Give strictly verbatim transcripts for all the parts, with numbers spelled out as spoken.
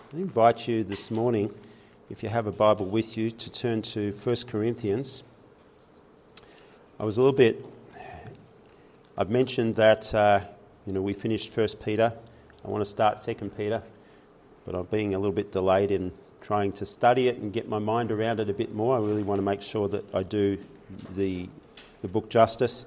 I invite you this morning, if you have a Bible with you, to turn to First Corinthians. I was a little bit... I've mentioned that, uh, you know, we finished First Peter. I want to start Second Peter, but I'm being a little bit delayed in trying to study it and get my mind around it a bit more. I really want to make sure that I do the the book justice.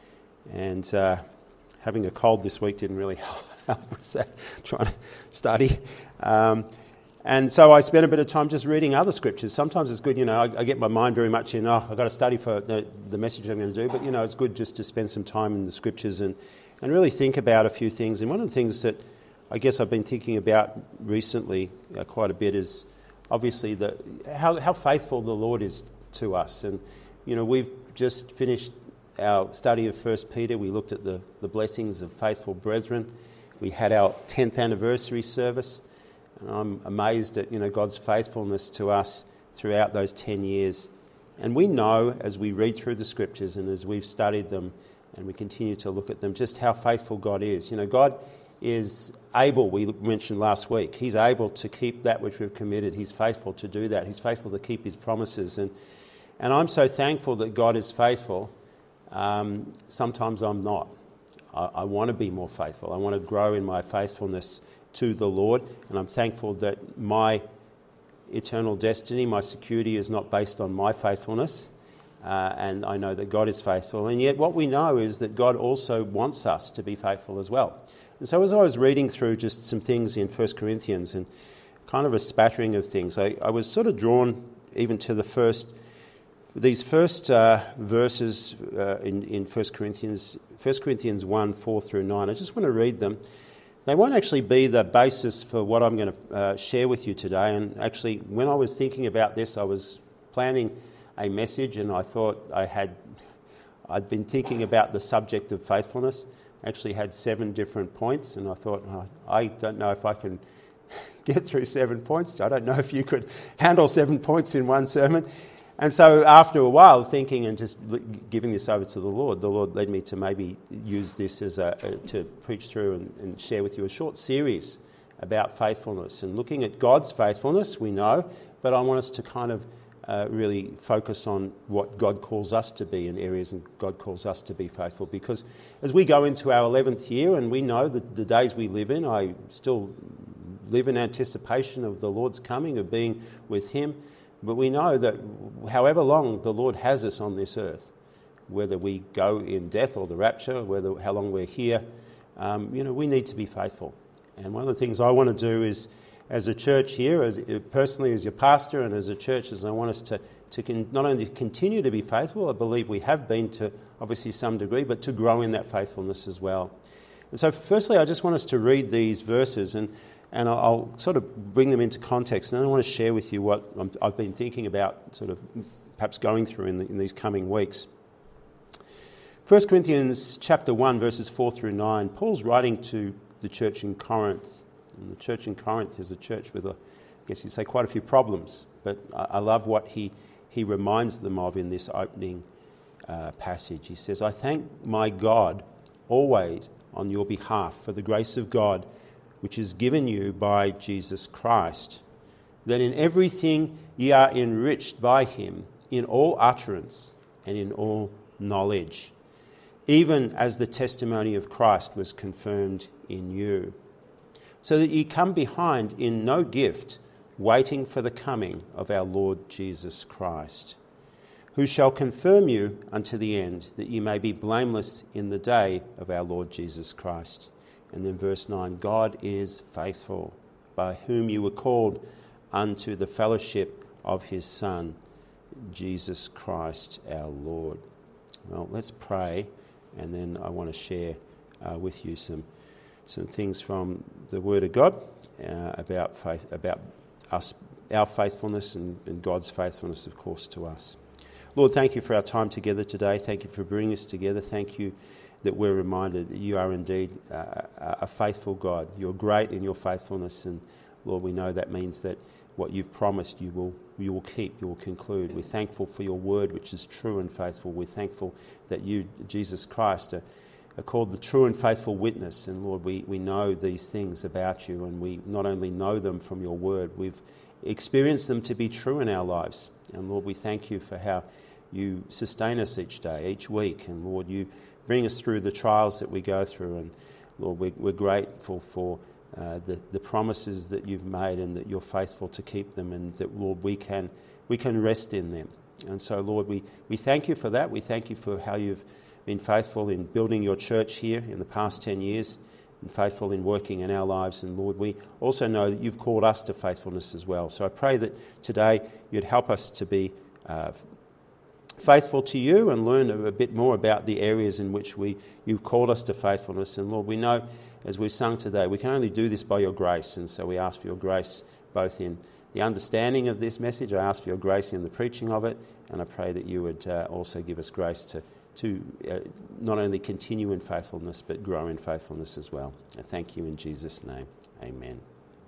And uh, having a cold this week didn't really help with that, trying to study. Um, and so I spent a bit of time just reading other scriptures. Sometimes it's good, you know, I, I get my mind very much in, oh, I've got to study for the, the message I'm going to do. But, you know, it's good just to spend some time in the scriptures and, and really think about a few things. And one of the things that I guess I've been thinking about recently uh, quite a bit is obviously the how, how faithful the Lord is to us. And, you know, we've just finished our study of First Peter. We looked at the, the blessings of faithful brethren. We had our tenth anniversary service. And I'm amazed at, you know, God's faithfulness to us throughout those ten years. And we know as we read through the scriptures and as we've studied them and we continue to look at them, just how faithful God is. You know, God is able, we mentioned last week, he's able to keep that which we've committed. He's faithful to do that. He's faithful to keep his promises. And and I'm so thankful that God is faithful. Um, sometimes I'm not. I, I want to be more faithful. I want to grow in my faithfulness to the Lord. And I'm thankful that my eternal destiny, my security is not based on my faithfulness. Uh, and I know that God is faithful. And yet what we know is that God also wants us to be faithful as well. And so as I was reading through just some things in First Corinthians and kind of a spattering of things, I, I was sort of drawn even to the first, these first uh, verses uh, in, in First Corinthians, First Corinthians one, four through nine. I just want to read them. They won't actually be the basis for what I'm going to uh, share with you today. And actually, when I was thinking about this, I was planning a message and I thought I had, I'd been thinking about the subject of faithfulness. I actually had seven different points and I thought, oh, I don't know if I can get through seven points. I don't know if you could handle seven points in one sermon. And so after a while thinking and just giving this over to the Lord, the Lord led me to maybe use this as a, a to preach through and, and share with you a short series about faithfulness and looking at God's faithfulness, we know, but I want us to kind of uh, really focus on what God calls us to be in areas and God calls us to be faithful. Because as we go into our eleventh year and we know that the days we live in, I still live in anticipation of the Lord's coming, of being with him. But we know that however long the Lord has us on this earth, whether we go in death or the rapture, whether how long we're here, um, you know, we need to be faithful. And one of the things I want to do is, as a church here, as personally as your pastor and as a church, is I want us to, to con- not only continue to be faithful, I believe we have been to obviously some degree, but to grow in that faithfulness as well. And so firstly, I just want us to read these verses and And I'll sort of bring them into context, and then I want to share with you what I've been thinking about, sort of perhaps going through in, the, in these coming weeks. First Corinthians chapter one, verses four through nine. Paul's writing to the church in Corinth. And the church in Corinth is a church with, a, I guess you'd say, quite a few problems. But I, I love what he, he reminds them of in this opening uh, passage. He says, I thank my God always on your behalf for the grace of God which is given you by Jesus Christ, that in everything ye are enriched by him, in all utterance and in all knowledge, even as the testimony of Christ was confirmed in you, so that ye come behind in no gift, waiting for the coming of our Lord Jesus Christ, who shall confirm you unto the end, that ye may be blameless in the day of our Lord Jesus Christ. And then verse nine, God is faithful, by whom you were called unto the fellowship of his Son, Jesus Christ our Lord. Well, let's pray, and then I want to share uh, with you some some things from the Word of God uh, about faith, about us, our faithfulness, and, and God's faithfulness, of course, to us. Lord, thank you for our time together today. Thank you for bringing us together. Thank you that we're reminded that you are indeed uh, a faithful God. You're great in your faithfulness, and Lord, we know that means that what you've promised you will you will keep, you will conclude. We're thankful for your word, which is true and faithful. We're thankful that you, Jesus Christ, are, are called the true and faithful witness. And Lord, we, we know these things about you, and we not only know them from your word, we've experienced them to be true in our lives. And Lord, we thank you for how you sustain us each day, each week. And Lord, you bring us through the trials that we go through. And Lord, we're, we're grateful for uh, the, the promises that you've made, and that you're faithful to keep them, and that, Lord, we can we can rest in them. And so, Lord, we, we thank you for that. We thank you for how you've been faithful in building your church here in the past ten years, and faithful in working in our lives. And Lord, we also know that you've called us to faithfulness as well. So I pray that today you'd help us to be uh, faithful to you, and learn a bit more about the areas in which we you've called us to faithfulness. And Lord, we know, as we've sung today, we can only do this by your grace. And so we ask for your grace both in the understanding of this message. I ask for your grace in the preaching of it, and I pray that you would uh, also give us grace to to uh, not only continue in faithfulness, but grow in faithfulness as well. I thank you in Jesus' name. Amen.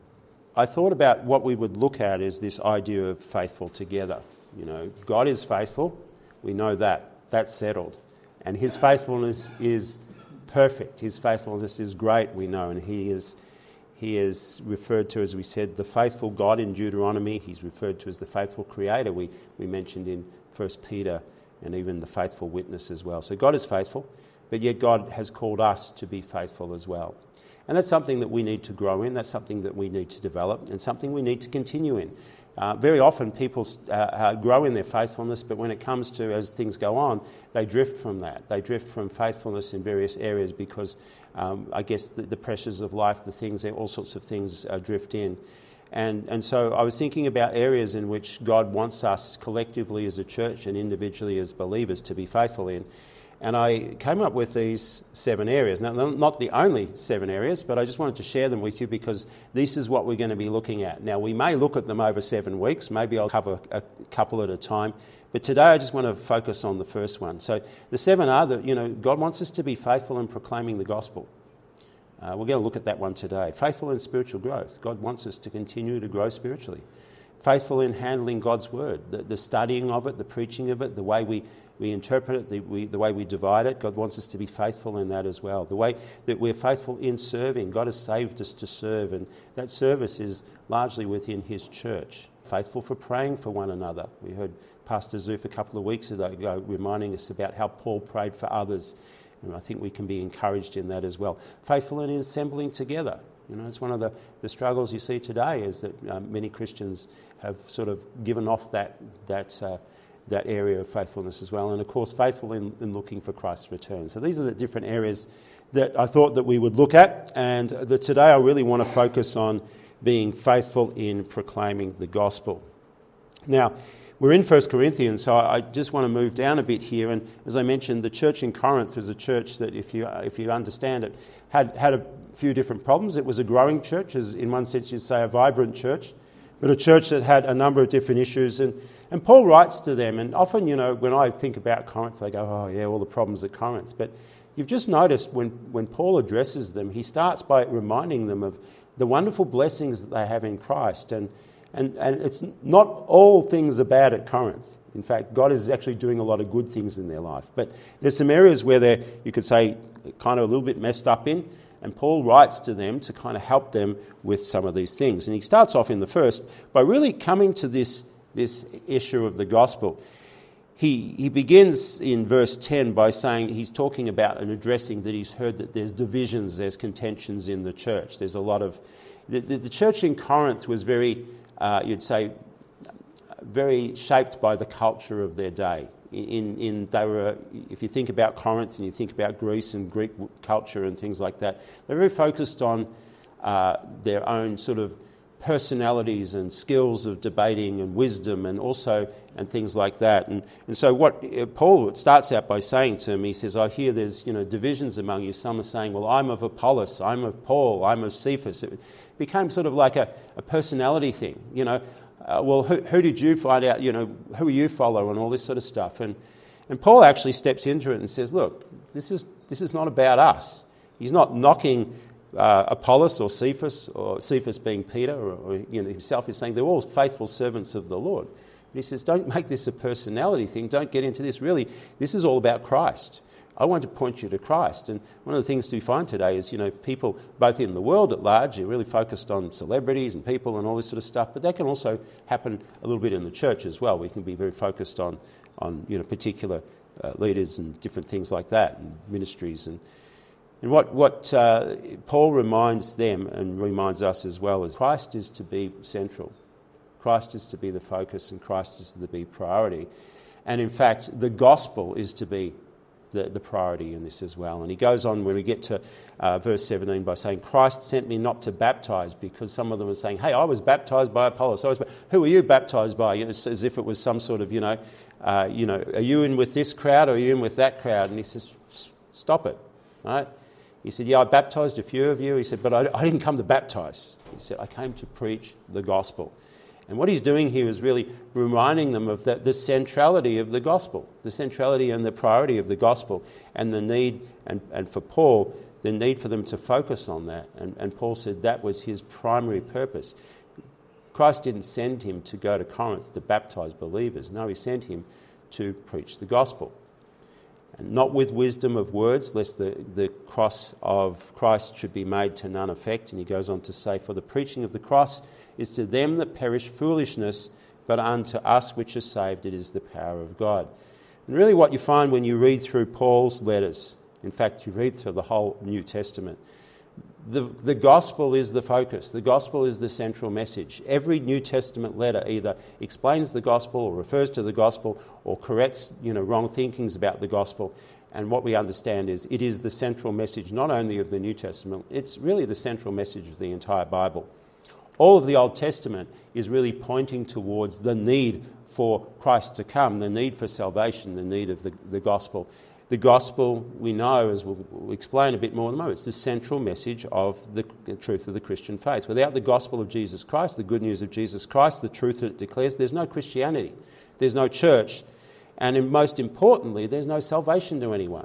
I thought about what we would look at is this idea of faithful together. You know, God is faithful. We know that. That's settled. And his faithfulness is perfect. His faithfulness is great, we know. And he is he is referred to, as we said, the faithful God in Deuteronomy. He's referred to as the faithful creator, we, we mentioned in First Peter, and even the faithful witness as well. So God is faithful, but yet God has called us to be faithful as well. And that's something that we need to grow in. That's something that we need to develop, and something we need to continue in. Uh, very often people uh, uh, grow in their faithfulness, but when it comes to, as things go on, they drift from that. They drift from faithfulness in various areas because um, I guess the, the pressures of life, the things, all sorts of things uh, drift in. And and so I was thinking about areas in which God wants us collectively as a church and individually as believers to be faithful in. And I came up with these seven areas. Now, not the only seven areas, but I just wanted to share them with you because this is what we're going to be looking at. Now, we may look at them over seven weeks. Maybe I'll cover a couple at a time. But today I just want to focus on the first one. So the seven are that, you know, God wants us to be faithful in proclaiming the gospel. Uh, we're going to look at that one today. Faithful in spiritual growth. God wants us to continue to grow spiritually. Faithful in handling God's word, the, the studying of it, the preaching of it, the way we, we interpret it, the, we, the way we divide it. God wants us to be faithful in that as well. The way that we're faithful in serving. God has saved us to serve, and that service is largely within his church. Faithful for praying for one another. We heard Pastor Zoof a couple of weeks ago reminding us about how Paul prayed for others. And I think we can be encouraged in that as well. Faithful in assembling together. You know, it's one of the, the struggles you see today is that um, many Christians have sort of given off that that uh, that area of faithfulness as well. And of course, faithful in, in looking for Christ's return. So these are the different areas that I thought that we would look at. And the, today I really want to focus on being faithful in proclaiming the gospel. Now, we're in First Corinthians, so I just want to move down a bit here. And as I mentioned, the church in Corinth was a church that, if you if you understand it, had, had a few different problems. It was a growing church, as in one sense you'd say a vibrant church, but a church that had a number of different issues. And, and Paul writes to them, and often, you know, when I think about Corinth, I go, oh yeah, all the problems at Corinth. But you've just noticed when, when Paul addresses them, he starts by reminding them of the wonderful blessings that they have in Christ. And And, and it's not all things are bad at Corinth. In fact, God is actually doing a lot of good things in their life. But there's some areas where they're, you could say, kind of a little bit messed up in. And Paul writes to them to kind of help them with some of these things. And he starts off in the first by really coming to this, this issue of the gospel. He, he begins in verse ten by saying he's talking about and addressing that he's heard that there's divisions, there's contentions in the church. There's a lot of... The, the, the church in Corinth was very... Uh, you'd say, very shaped by the culture of their day. In, in they were, if you think about Corinth and you think about Greece and Greek culture and things like that, they're very focused on uh, their own sort of personalities and skills of debating and wisdom and also and things like that. And and so what Paul starts out by saying to him, he says, I hear there's you know divisions among you. Some are saying, well, I'm of Apollos, I'm of Paul, I'm of Cephas. It became sort of like a, a personality thing, you know. Uh, well, who, who did you find out, you know, who you follow and all this sort of stuff. And and Paul actually steps into it and says, look, this is this is not about us. He's not knocking uh, Apollos or Cephas, or Cephas being Peter, or, or you know himself. He's saying they're all faithful servants of the Lord. But he says, don't make this a personality thing. Don't get into this. Really, this is all about Christ. I want to point you to Christ. And one of the things we find today is, you know, people, both in the world at large, are really focused on celebrities and people and all this sort of stuff, but that can also happen a little bit in the church as well. We can be very focused on, on you know, particular uh, leaders and different things like that, and ministries. And, and what, what uh, Paul reminds them and reminds us as well is Christ is to be central. Christ is to be the focus, and Christ is to be priority. And in fact, the gospel is to be The, the priority in this as well. And he goes on when we get to uh, verse seventeen by saying, Christ sent me not to baptise, because some of them are saying, hey, I was baptised by Apollos. I was, who are you baptised by? You know, as if it was some sort of, you know, uh, you know, are you in with this crowd or are you in with that crowd? And he says, stop it, right? He said, yeah, I baptised a few of you. He said, but I, I didn't come to baptise. He said, I came to preach the gospel. And what he's doing here is really reminding them of the, the centrality of the gospel, the centrality and the priority of the gospel, and the need, and, and for Paul, the need for them to focus on that. And, and Paul said that was his primary purpose. Christ didn't send him to go to Corinth to baptise believers. No, he sent him to preach the gospel. And not with wisdom of words, lest the, the cross of Christ should be made to none effect. And he goes on to say, for the preaching of the cross is to them that perish foolishness, but unto us which are saved it is the power of God. And really what you find when you read through Paul's letters, in fact you read through the whole New Testament, the, the gospel is the focus. The gospel is the central message. Every New Testament letter either explains the gospel or refers to the gospel or corrects, you know, wrong thinkings about the gospel. And what we understand is it is the central message not only of the New Testament, it's really the central message of the entire Bible. All of the Old Testament is really pointing towards the need for Christ to come, the need for salvation, the need of the, the gospel. The gospel, we know, as we'll, we'll explain a bit more in a moment, it's the central message of the, the truth of the Christian faith. Without the gospel of Jesus Christ, the good news of Jesus Christ, the truth that it declares, there's no Christianity, there's no church, and most importantly, there's no salvation to anyone.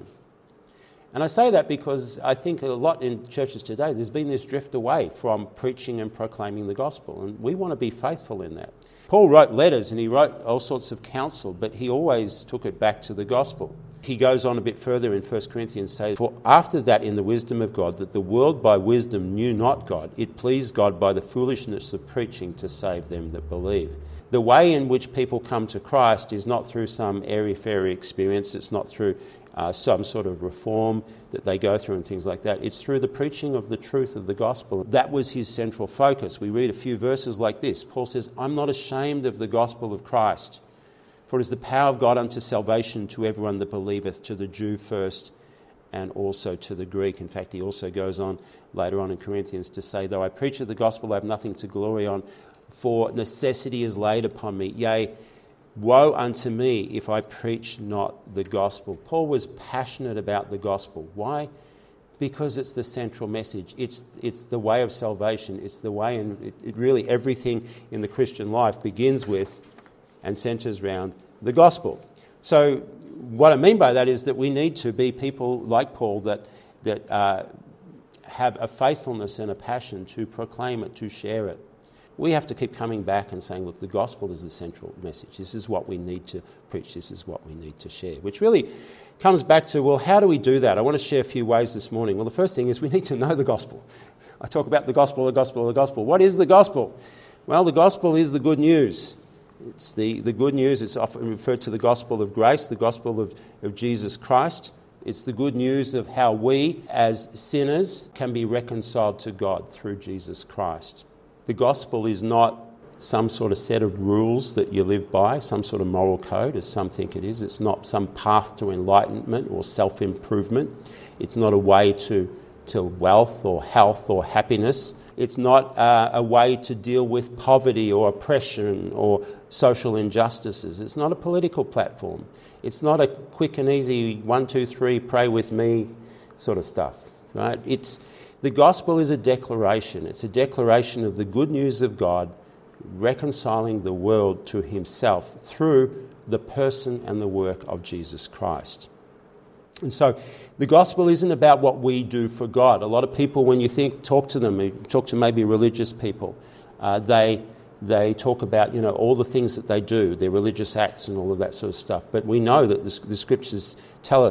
And I say that because I think a lot in churches today, there's been this drift away from preaching and proclaiming the gospel, and we want to be faithful in that. Paul wrote letters and he wrote all sorts of counsel, but he always took it back to the gospel. He goes on a bit further in First Corinthians, saying, for after that in the wisdom of God, that the world by wisdom knew not God, it pleased God by the foolishness of preaching to save them that believe. The way in which people come to Christ is not through some airy-fairy experience, it's not through Uh, some sort of reform that they go through and things like that. It's through the preaching of the truth of the gospel. That was his central focus. We read a few verses like this. Paul says, I'm not ashamed of the gospel of Christ, for it is the power of God unto salvation to everyone that believeth, to the Jew first and also to the Greek. In fact, he also goes on later on in Corinthians to say, though I preach of the gospel, I have nothing to glory on, for necessity is laid upon me. Yea, woe unto me if I preach not the gospel. Paul was passionate about the gospel. Why? Because it's the central message. It's it's the way of salvation. It's the way, and it, it really everything in the Christian life begins with and centres around the gospel. So what I mean by that is that we need to be people like Paul that that uh, have a faithfulness and a passion to proclaim it, to share it. We have to keep coming back and saying, look, the gospel is the central message. This is what we need to preach. This is what we need to share. Which really comes back to, well, how do we do that? I want to share a few ways this morning. Well, the first thing is we need to know the gospel. I talk about the gospel, the gospel, the gospel. What is the gospel? Well, the gospel is the good news. It's the, the good news. It's often referred to the gospel of grace, the gospel of, of Jesus Christ. It's the good news of how we, as sinners, can be reconciled to God through Jesus Christ. The gospel is not some sort of set of rules that you live by, some sort of moral code, as some think it is. It's not some path to enlightenment or self-improvement. It's not a way to, to wealth or health or happiness. It's not uh, a way to deal with poverty or oppression or social injustices. It's not a political platform. It's not a quick and easy one, two, three, pray with me sort of stuff, right? It's the gospel is a declaration. It's a declaration of the good news of God reconciling the world to himself through the person and the work of Jesus Christ. And so the gospel isn't about what we do for God. A lot of people, when you think, talk to them, talk to maybe religious people, uh, they they talk about, you know, all the things that they do, their religious acts and all of that sort of stuff. But we know that the, the scriptures tell us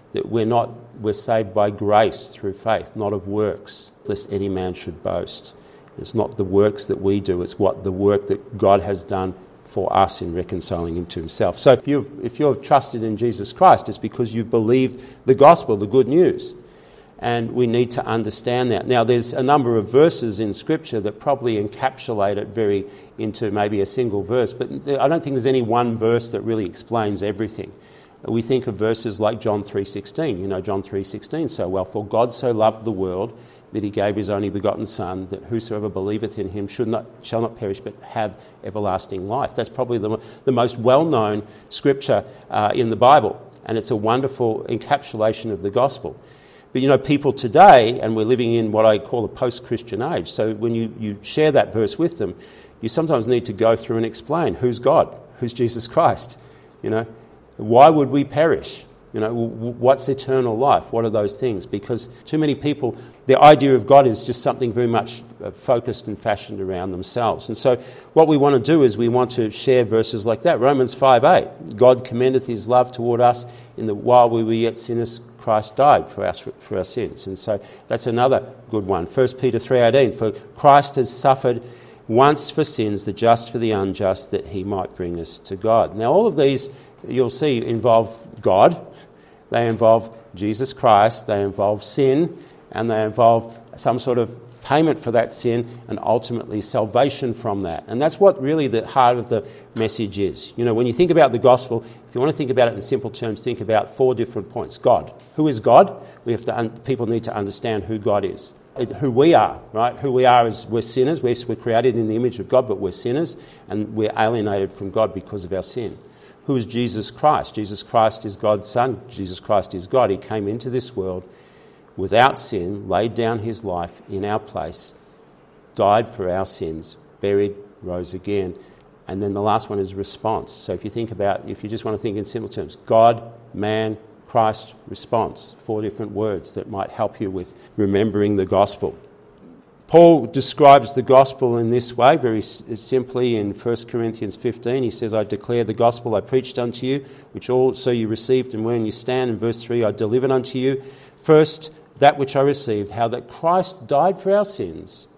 that we're not we're saved by grace through faith, not of works, lest any man should boast. It's not the works that we do, it's what the work that God has done for us in reconciling him to himself. So if you've, if you've trusted in Jesus Christ, it's because you've believed the gospel, the good news. And we need to understand that. Now, there's a number of verses in Scripture that probably encapsulate it very into maybe a single verse, but I don't think there's any one verse that really explains everything. We think of verses like John three sixteen. You know John three sixteen so well. For God so loved the world that he gave his only begotten Son, that whosoever believeth in him should not, shall not perish but have everlasting life. That's probably the, the most well-known scripture uh, in the Bible, and it's a wonderful encapsulation of the gospel. But you know, people today, and we're living in what I call a post-Christian age, so when you, you share that verse with them, you sometimes need to go through and explain who's God, who's Jesus Christ, you know. Why would we perish? You know, what's eternal life? What are those things? Because too many people, their idea of God is just something very much focused and fashioned around themselves. And so what we want to do is we want to share verses like that. Romans five eight, God commendeth his love toward us in that while we were yet sinners, Christ died for us for our sins. And so that's another good one. First Peter three eighteen, for Christ has suffered once for sins, the just for the unjust, that he might bring us to God. Now all of these, you'll see, involve God. They involve Jesus Christ, they involve sin, and they involve some sort of payment for that sin and ultimately salvation from that. And that's what really the heart of the message is. You know, when you think about the gospel, if you want to think about it in simple terms, think about four different points. God. Who is God? We have to. Un- people need to understand who God is. Who we are, right? Who we are is we're sinners. We're, we're created in the image of God, but we're sinners, and we're alienated from God because of our sin. Who is Jesus Christ? Jesus Christ is God's Son. Jesus Christ is God. He came into this world without sin, laid down his life in our place, died for our sins, buried, rose again. And then the last one is response. So if you think about, if you just want to think in simple terms, God, man, Christ, response. Four different words that might help you with remembering the gospel. Paul describes the gospel in this way, very simply in First Corinthians fifteen. He says, I declare the gospel I preached unto you, which also you received and wherein you stand. In verse three, I delivered unto you first that which I received, how that Christ died for our sins,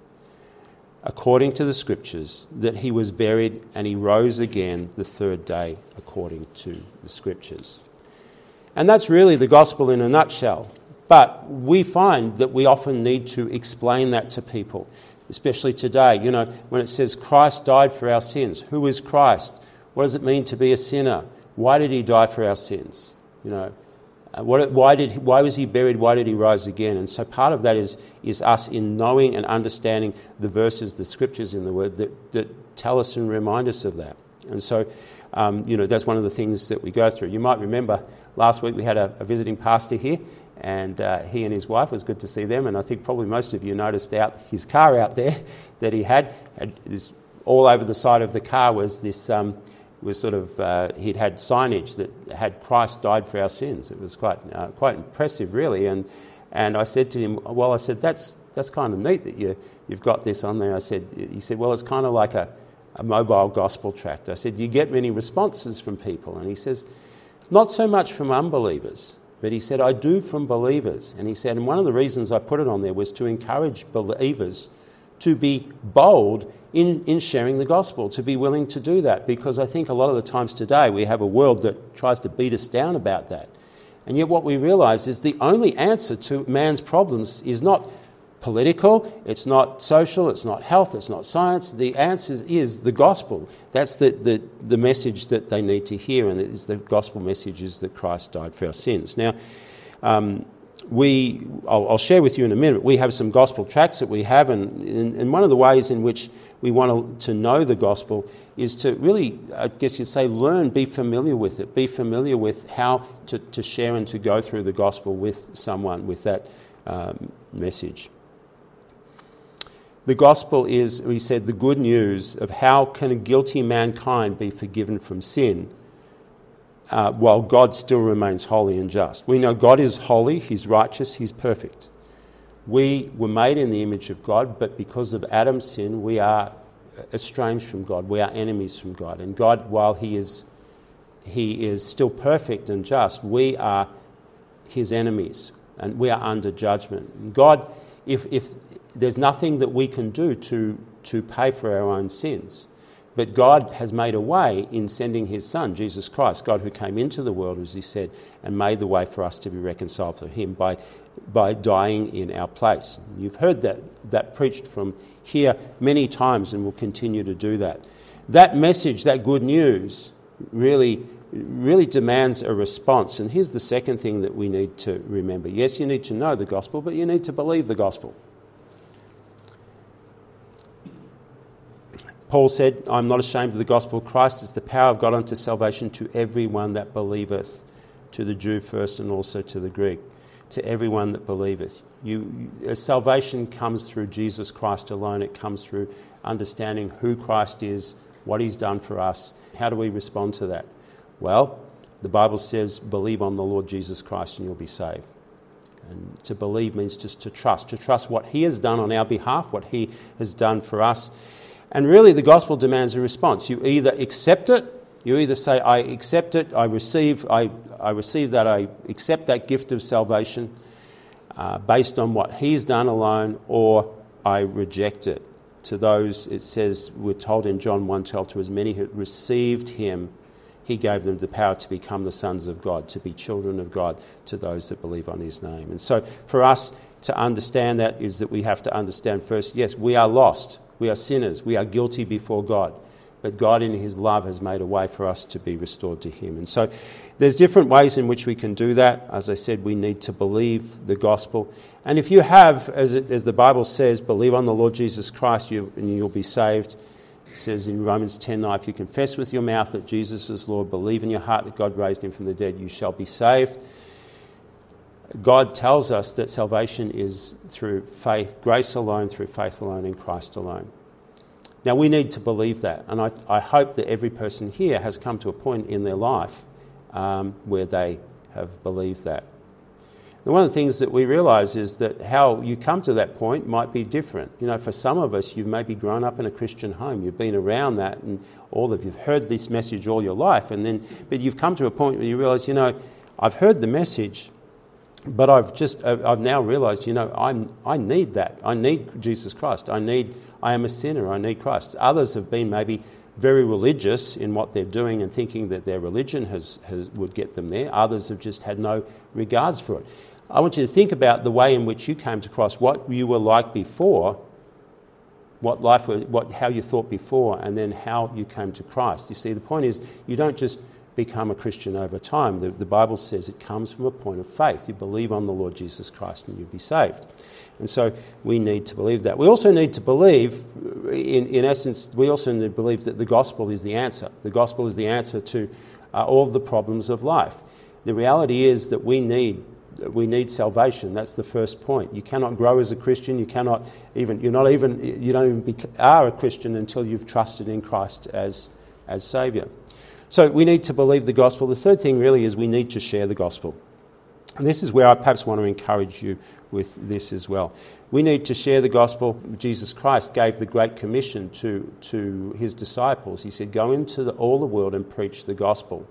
according to the Scriptures, that he was buried and he rose again the third day, according to the Scriptures. And that's really the gospel in a nutshell. But we find that we often need to explain that to people, especially today. You know, when it says Christ died for our sins, who is Christ? What does it mean to be a sinner? Why did he die for our sins? You know, what, why did why was he buried? Why did he rise again? And so part of that is is us in knowing and understanding the verses, the scriptures in the Word that, that tell us and remind us of that. And so, um, you know, that's one of the things that we go through. You might remember last week we had a, a visiting pastor here. And uh, he and his wife, it was good to see them. And I think probably most of you noticed out his car out there that he had. had this, all over the side of the car was this, um, was sort of, uh, he'd had signage that had Christ died for our sins. It was quite uh, quite impressive, really. And and I said to him, well, I said, that's that's kind of neat that you, you've got this on there. I said, he said, well, it's kind of like a, a mobile gospel tract. I said, do you get many responses from people? And he says, not so much from unbelievers. But he said, I do from believers. And he said, and one of the reasons I put it on there was to encourage believers to be bold in, in sharing the gospel, to be willing to do that. Because I think a lot of the times today we have a world that tries to beat us down about that. And yet what we realise is the only answer to man's problems is not political, it's not social, it's not health, it's not science. The answer is the gospel. That's the, the, the message that they need to hear, and it is the gospel message is that Christ died for our sins. Now, um, we, I'll, I'll share with you in a minute, we have some gospel tracts that we have, and, and, and one of the ways in which we want to, to know the gospel is to really, I guess you'd say, learn, be familiar with it, be familiar with how to, to share and to go through the gospel with someone with that um, message. The gospel is, we said, the good news of how can a guilty mankind be forgiven from sin uh, while God still remains holy and just. We know God is holy, he's righteous, he's perfect. We were made in the image of God, but because of Adam's sin, we are estranged from God. We are enemies from God. And God, while he is, he is still perfect and just, we are his enemies, and we are under judgment. God, if, if there's nothing that we can do to, to pay for our own sins, but God has made a way in sending his Son, Jesus Christ, God who came into the world, as he said, and made the way for us to be reconciled to him by, by dying in our place. You've heard that, that preached from here many times, and will continue to do that. That message, that good news, really, really demands a response. And here's the second thing that we need to remember. Yes, you need to know the gospel, but you need to believe the gospel. Paul said, I'm not ashamed of the gospel of Christ. It's the power of God unto salvation to everyone that believeth, to the Jew first and also to the Greek, to everyone that believeth. You, you, salvation comes through Jesus Christ alone. It comes through understanding who Christ is, what he's done for us. How do we respond to that? Well, the Bible says, believe on the Lord Jesus Christ and you'll be saved. And to believe means just to trust, to trust what he has done on our behalf, what he has done for us. And really the gospel demands a response. You either accept it, you either say, I accept it, I receive, I, I receive that, I accept that gift of salvation uh, based on what he's done alone, or I reject it. To those, it says, we're told in John one twelve, to as many who received him, he gave them the power to become the sons of God, to be children of God, to those that believe on his name. And so for us to understand that is that we have to understand first, yes, we are lost. We are sinners. We are guilty before God. But God in his love has made a way for us to be restored to him. And so there's different ways in which we can do that. As I said, we need to believe the gospel. And if you have, as, it, as the Bible says, believe on the Lord Jesus Christ you, and you'll be saved. It says in Romans ten nine, if you confess with your mouth that Jesus is Lord, believe in your heart that God raised him from the dead, you shall be saved. God tells us that salvation is through faith, grace alone, through faith alone, in Christ alone. Now, we need to believe that, and I, I hope that every person here has come to a point in their life um, where they have believed that. And one of the things that we realise is that how you come to that point might be different. You know, for some of us, you've maybe grown up in a Christian home, you've been around that, and all of you've heard this message all your life, and then, but you've come to a point where you realise, you know, I've heard the message, but I've just, I've now realised, you know, I'm, I need that. I need Jesus Christ. I need, I am a sinner. I need Christ. Others have been maybe very religious in what they're doing and thinking that their religion has, has would get them there. Others have just had no regards for it. I want you to think about the way in which you came to Christ, what you were like before, what life, what how you thought before, and then how you came to Christ. You see, the point is, you don't just become a Christian over time. The, the Bible says it comes from a point of faith. You believe on the Lord Jesus Christ and you'll be saved. And so we need to believe that. We also need to believe, in, in essence, we also need to believe that the gospel is the answer. The gospel is the answer to uh, all of the problems of life. The reality is that we need we need salvation. That's the first point. You cannot grow as a Christian. You cannot even you're not even you don't even be, are a Christian until you've trusted in Christ as as Saviour. So we need to believe the gospel. The third thing really is we need to share the gospel. And this is where I perhaps want to encourage you with this as well. We need to share the gospel. Jesus Christ gave the Great Commission to, to his disciples. He said, go into the, all the world and preach the gospel.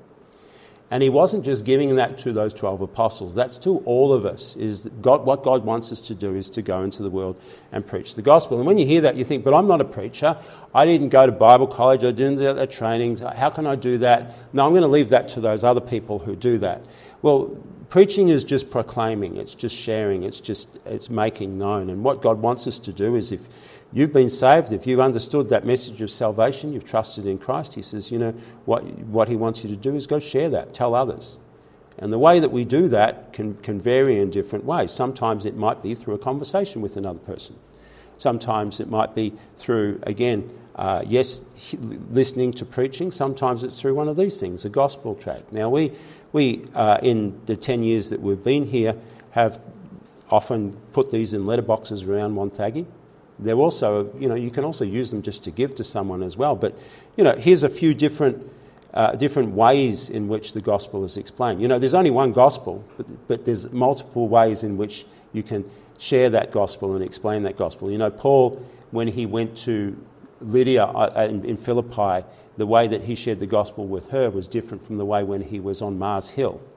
And he wasn't just giving that to those twelve apostles. That's to all of us. Is God, what God wants us to do is to go into the world and preach the gospel. And when you hear that, you think, but I'm not a preacher. I didn't go to Bible college. I didn't do that training. How can I do that? No, I'm going to leave that to those other people who do that. Well, preaching is just proclaiming. It's just sharing. It's just it's making known. And what God wants us to do is if you've been saved, if you've understood that message of salvation, you've trusted in Christ, he says, you know, what what he wants you to do is go share that, tell others. And the way that we do that can, can vary in different ways. Sometimes it might be through a conversation with another person. Sometimes it might be through, again, uh, yes, listening to preaching. Sometimes it's through one of these things, a gospel tract. Now, we, we uh, in the ten years that we've been here, have often put these in letterboxes around Wonthaggi. They're also, you know, you can also use them just to give to someone as well. But, you know, here's a few different uh, different ways in which the gospel is explained. You know, there's only one gospel, but, but there's multiple ways in which you can share that gospel and explain that gospel. You know, Paul, when he went to Lydia in, in Philippi, the way that he shared the gospel with her was different from the way when he was on Mars Hill.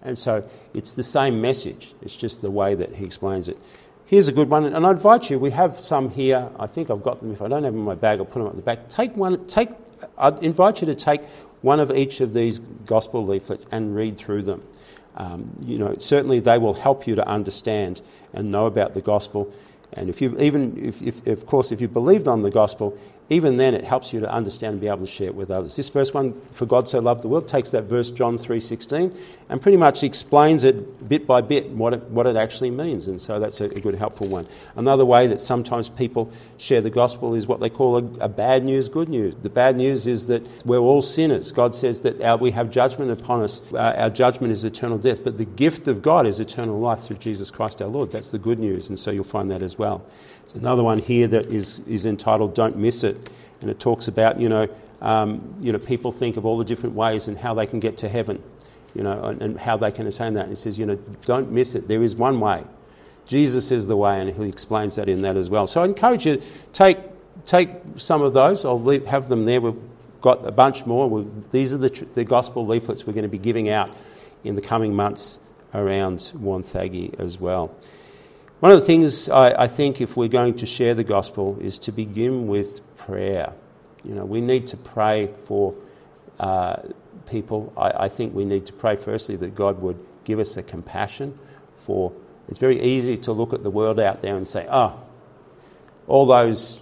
And so it's the same message. It's just the way that he explains it. Here's a good one, and I invite you, we have some here. I think I've got them. If I don't have them in my bag, I'll put them at the back. Take one, take, I'd invite you to take one of each of these gospel leaflets and read through them. Um, you know, certainly they will help you to understand and know about the gospel. And if you even, if, if, of course, if you believed on the gospel, even then it helps you to understand and be able to share it with others. This first one, for God so loved the world, takes that verse John three sixteen and pretty much explains it bit by bit what it, what it actually means. And so that's a, a good, helpful one. Another way that sometimes people share the gospel is what they call a, a bad news, good news. The bad news is that we're all sinners. God says that our, we have judgment upon us. Uh, our judgment is eternal death, but the gift of God is eternal life through Jesus Christ our Lord. That's the good news, and so you'll find that as well. There's another one here that is, is entitled Don't Miss It, and it talks about, you know, um, you know, people think of all the different ways and how they can get to heaven, you know, and, and how they can attain that. And it says, you know, don't miss it. There is one way. Jesus is the way, and he explains that in that as well. So I encourage you to take, take some of those. I'll leave, have them there. We've got a bunch more. We've, these are the, the gospel leaflets we're going to be giving out in the coming months around Wonthaggi as well. One of the things I, I think if we're going to share the gospel is to begin with prayer. You know, we need to pray for uh, people. I, I think we need to pray firstly that God would give us a compassion for. It's very easy to look at the world out there and say, oh, all those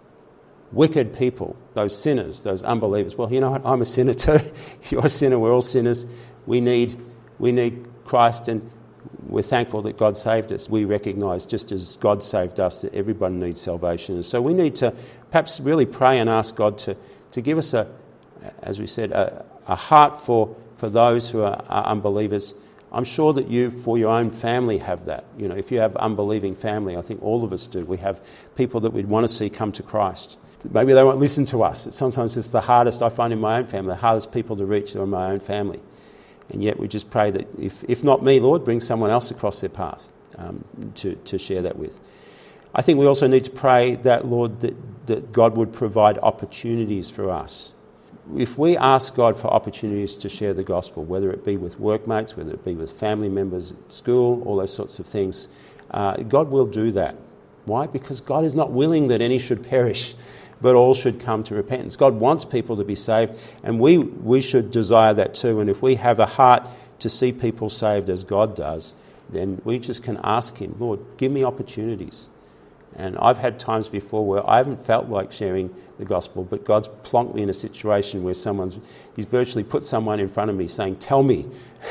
wicked people, those sinners, those unbelievers. Well, you know what? I'm a sinner too. You're a sinner. We're all sinners. We need, we need Christ, and we're thankful that God saved us. We recognise, just as God saved us, that everybody needs salvation. And so we need to perhaps really pray and ask God to, to give us, a, as we said, a, a heart for, for those who are, are unbelievers. I'm sure that you, for your own family, have that. You know, if you have unbelieving family, I think all of us do. We have people that we'd want to see come to Christ. Maybe they won't listen to us. Sometimes it's the hardest I find in my own family. The hardest people to reach are my own family. And yet we just pray that if, if not me, Lord, bring someone else across their path um, to, to share that with. I think we also need to pray that, Lord, that, that God would provide opportunities for us. If we ask God for opportunities to share the gospel, whether it be with workmates, whether it be with family members at school, all those sorts of things, uh, God will do that. Why? Because God is not willing that any should perish, but all should come to repentance. God wants people to be saved, and we, we should desire that too. And if we have a heart to see people saved as God does, then we just can ask him, Lord, give me opportunities. And I've had times before where I haven't felt like sharing the gospel, but God's plonked me in a situation where someone's, he's virtually put someone in front of me saying, tell me.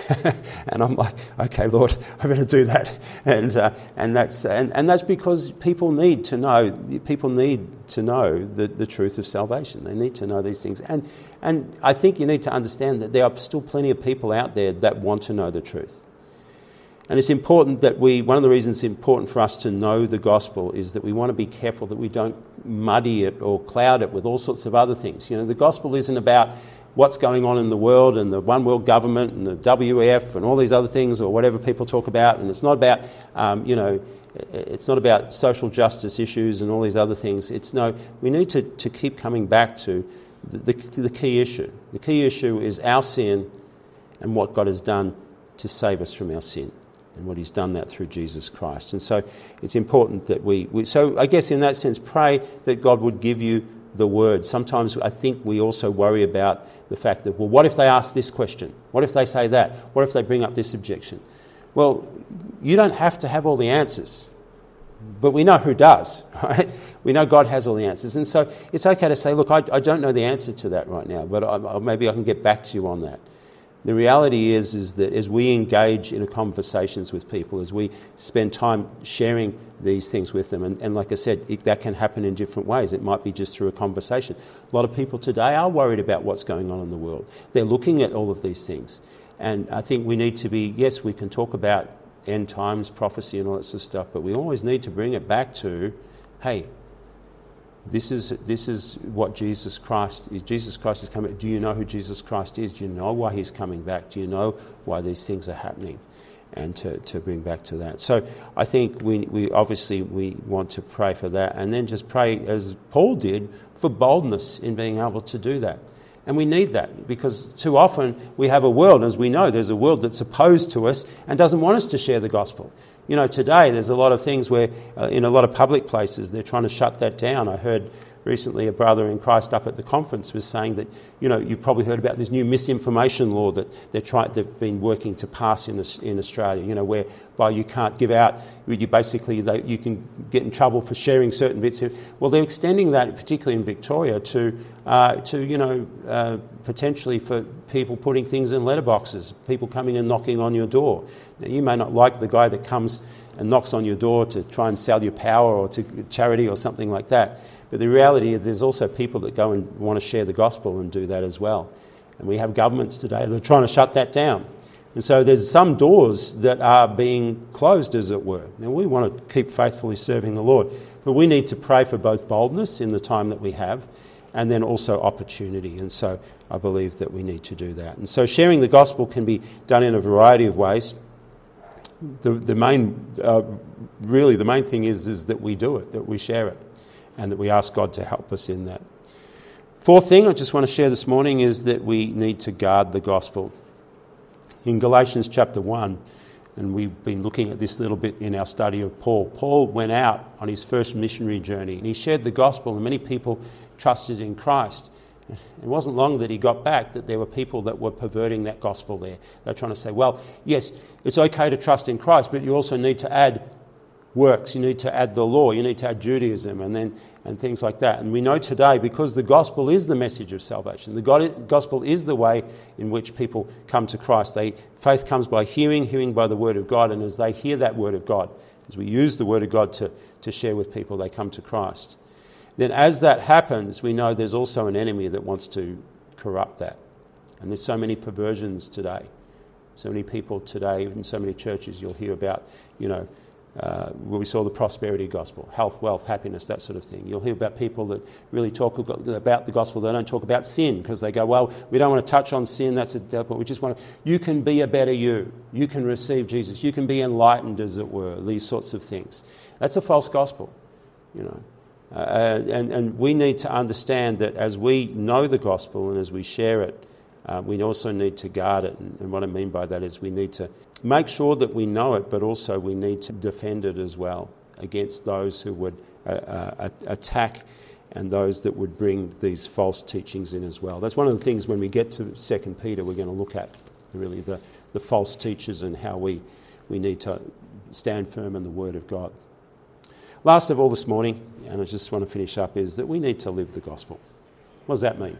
And I'm like, okay, Lord, I'm going to do that. And uh, and that's and, and that's because people need to know, people need to know the, the truth of salvation. They need to know these things. And and I think you need to understand that there are still plenty of people out there that want to know the truth. And it's important that we, one of the reasons it's important for us to know the gospel is that we want to be careful that we don't muddy it or cloud it with all sorts of other things. You know, the gospel isn't about what's going on in the world and the one world government and the W E F and all these other things or whatever people talk about. And it's not about, um, you know, it's not about social justice issues and all these other things. It's no, we need to, to keep coming back to the, the, to the key issue. The key issue is our sin and what God has done to save us from our sin. And what he's done that through Jesus Christ. And so it's important that we, we... So I guess in that sense, pray that God would give you the word. Sometimes I think we also worry about the fact that, well, what if they ask this question? What if they say that? What if they bring up this objection? Well, you don't have to have all the answers. But we know who does, right? We know God has all the answers. And so it's okay to say, look, I, I don't know the answer to that right now, but I, maybe I can get back to you on that. The reality is, is that as we engage in conversations with people, as we spend time sharing these things with them, and, and like I said, it, that can happen in different ways. It might be just through a conversation. A lot of people today are worried about what's going on in the world. They're looking at all of these things. And I think we need to be, yes, we can talk about end times, prophecy and all that sort of stuff, but we always need to bring it back to, hey, This is this is what Jesus Christ is. Jesus Christ is coming. Do you know who Jesus Christ is? Do you know why he's coming back? Do you know why these things are happening? And to, to bring back to that. So I think we, we obviously we want to pray for that, and then just pray, as Paul did, for boldness in being able to do that. And we need that, because too often we have a world, as we know, there's a world that's opposed to us and doesn't want us to share the gospel. You know, today there's a lot of things where, uh, in a lot of public places, they're trying to shut that down. I heard recently a brother in Christ up at the conference was saying that, you know, you've probably heard about this new misinformation law that they're trying, they've been working to pass in this, in Australia, you know, whereby you can't give out, you basically, they, you can get in trouble for sharing certain bits. Well, they're extending that, particularly in Victoria, to, uh, to you know, uh, potentially for people putting things in letterboxes, people coming and knocking on your door. Now, you may not like the guy that comes and knocks on your door to try and sell you power or to charity or something like that. But the reality is there's also people that go and want to share the gospel and do that as well. And we have governments today that are trying to shut that down. And so there's some doors that are being closed, as it were. Now, we want to keep faithfully serving the Lord. But we need to pray for both boldness in the time that we have and then also opportunity. And so I believe that we need to do that. And so sharing the gospel can be done in a variety of ways. The, the main, uh, really the main thing is, is that we do it, that we share it, and that we ask God to help us in that. Fourth thing I just want to share this morning is that we need to guard the gospel. In Galatians chapter one, and we've been looking at this a little bit in our study of Paul, Paul went out on his first missionary journey and he shared the gospel, and many people trusted in Christ. It wasn't long that he got back that there were people that were perverting that gospel there. They're trying to say, well, yes, it's okay to trust in Christ, but you also need to add works, you need to add the law, you need to add Judaism, and then and things like that. And we know today, because the gospel is the message of salvation, the God, gospel is the way in which people come to Christ. They, faith comes by hearing, hearing by the word of God, and as they hear that word of God, as we use the word of God to, to share with people, they come to Christ. Then as that happens, we know there's also an enemy that wants to corrupt that. And there's so many perversions today. So many people today, in so many churches, you'll hear about, you know, Uh, where we saw the prosperity gospel, health, wealth, happiness, that sort of thing. You'll hear about people that really talk about the gospel. They don't talk about sin because they go, well, we don't want to touch on sin. That's a devil. We just want to, you can be a better you. You can receive Jesus. You can be enlightened, as it were, these sorts of things. That's a false gospel, you know. Uh, and, and we need to understand that as we know the gospel and as we share it, Uh, we also need to guard it. And, and what I mean by that is we need to make sure that we know it, but also we need to defend it as well against those who would uh, uh, attack and those that would bring these false teachings in as well. That's one of the things when we get to Second Peter we're going to look at, really the, the false teachers and how we, we need to stand firm in the Word of God. Last of all this morning, and I just want to finish up, is that we need to live the gospel. What does that mean?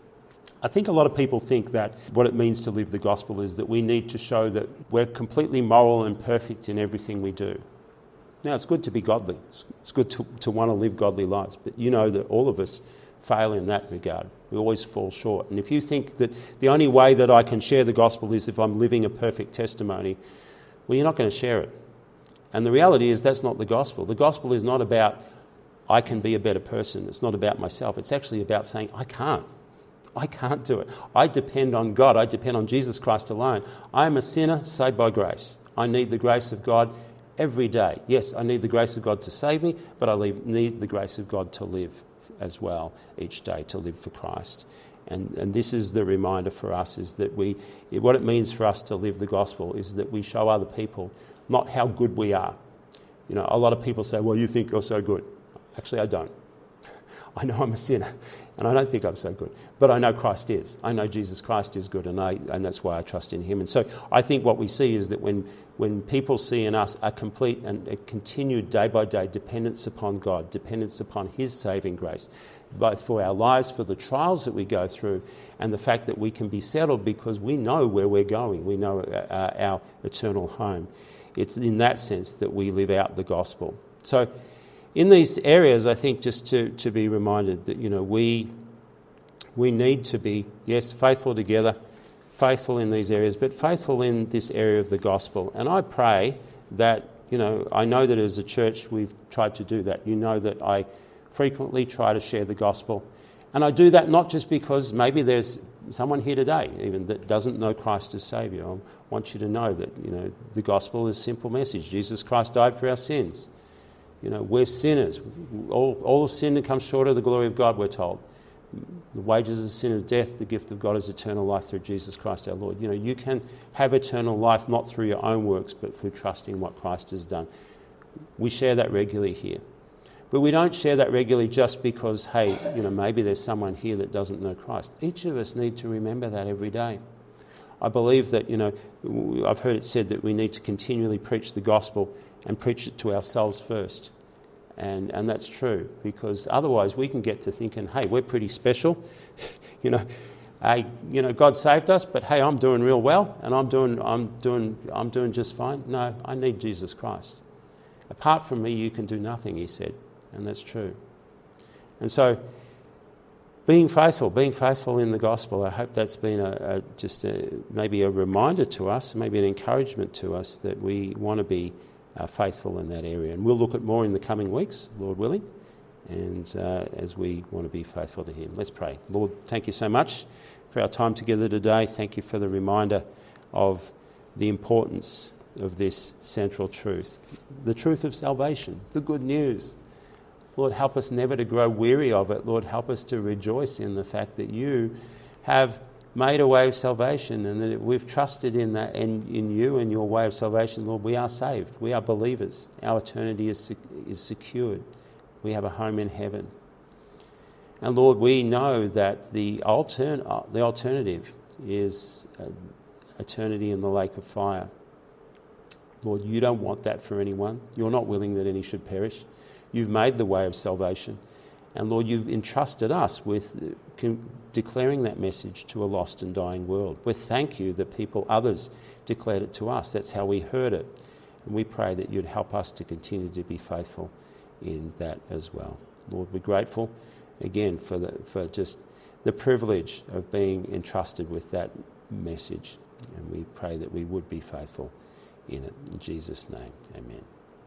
I think a lot of people think that what it means to live the gospel is that we need to show that we're completely moral and perfect in everything we do. Now, it's good to be godly. It's good to, to want to live godly lives. But you know that all of us fail in that regard. We always fall short. And if you think that the only way that I can share the gospel is if I'm living a perfect testimony, well, you're not going to share it. And the reality is that's not the gospel. The gospel is not about I can be a better person. It's not about myself. It's actually about saying I can't. I can't do it. I depend on God. I depend on Jesus Christ alone. I am a sinner saved by grace. I need the grace of God every day. Yes, I need the grace of God to save me, but I need the grace of God to live as well each day, to live for Christ. And, and this is the reminder for us, is that we, what it means for us to live the gospel is that we show other people not how good we are. You know, a lot of people say, well, you think you're so good. Actually, I don't. I know I'm a sinner, and I don't think I'm so good. But I know Christ is. I know Jesus Christ is good, and I and that's why I trust in him. And so I think what we see is that when, when people see in us a complete and a continued day-by-day dependence upon God, dependence upon his saving grace, both for our lives, for the trials that we go through, and the fact that we can be settled because we know where we're going. We know uh, our eternal home. It's in that sense that we live out the gospel. So in these areas, I think just to, to be reminded that, you know, we we need to be, yes, faithful together, faithful in these areas, but faithful in this area of the gospel. And I pray that, you know, I know that as a church we've tried to do that. You know that I frequently try to share the gospel. And I do that not just because maybe there's someone here today even that doesn't know Christ as Saviour. I want you to know that, you know, the gospel is a simple message. Jesus Christ died for our sins. You know, we're sinners. All, all of sin that comes short of the glory of God, we're told. The wages of sin is death, the gift of God is eternal life through Jesus Christ our Lord. You know, you can have eternal life not through your own works, but through trusting what Christ has done. We share that regularly here. But we don't share that regularly just because, hey, you know, maybe there's someone here that doesn't know Christ. Each of us need to remember that every day. I believe that, you know, I've heard it said that we need to continually preach the gospel and preach it to ourselves first. And and that's true, because otherwise we can get to thinking, hey, we're pretty special. you know, hey, you know, God saved us, but hey, I'm doing real well and I'm doing I'm doing I'm doing just fine. No, I need Jesus Christ. Apart from me, you can do nothing, he said. And that's true. And so being faithful, being faithful in the gospel, I hope that's been a, a, just a, maybe a reminder to us, maybe an encouragement to us that we want to be uh, faithful in that area. And we'll look at more in the coming weeks, Lord willing, and uh, as we want to be faithful to him. Let's pray. Lord, thank you so much for our time together today. Thank you for the reminder of the importance of this central truth, the truth of salvation, the good news. Lord, help us never to grow weary of it. Lord, help us to rejoice in the fact that you have made a way of salvation, and that we've trusted in that, in, in you and your way of salvation. Lord, we are saved. We are believers. Our eternity is, is secured. We have a home in heaven. And Lord, we know that the, altern- the alternative is uh, eternity in the lake of fire. Lord, you don't want that for anyone. You're not willing that any should perish. You've made the way of salvation. And Lord, you've entrusted us with con- declaring that message to a lost and dying world. We thank you that people, others, declared it to us. That's how we heard it. And we pray that you'd help us to continue to be faithful in that as well. Lord, we're grateful again for the, for just the privilege of being entrusted with that message. And we pray that we would be faithful in it. In Jesus' name, amen.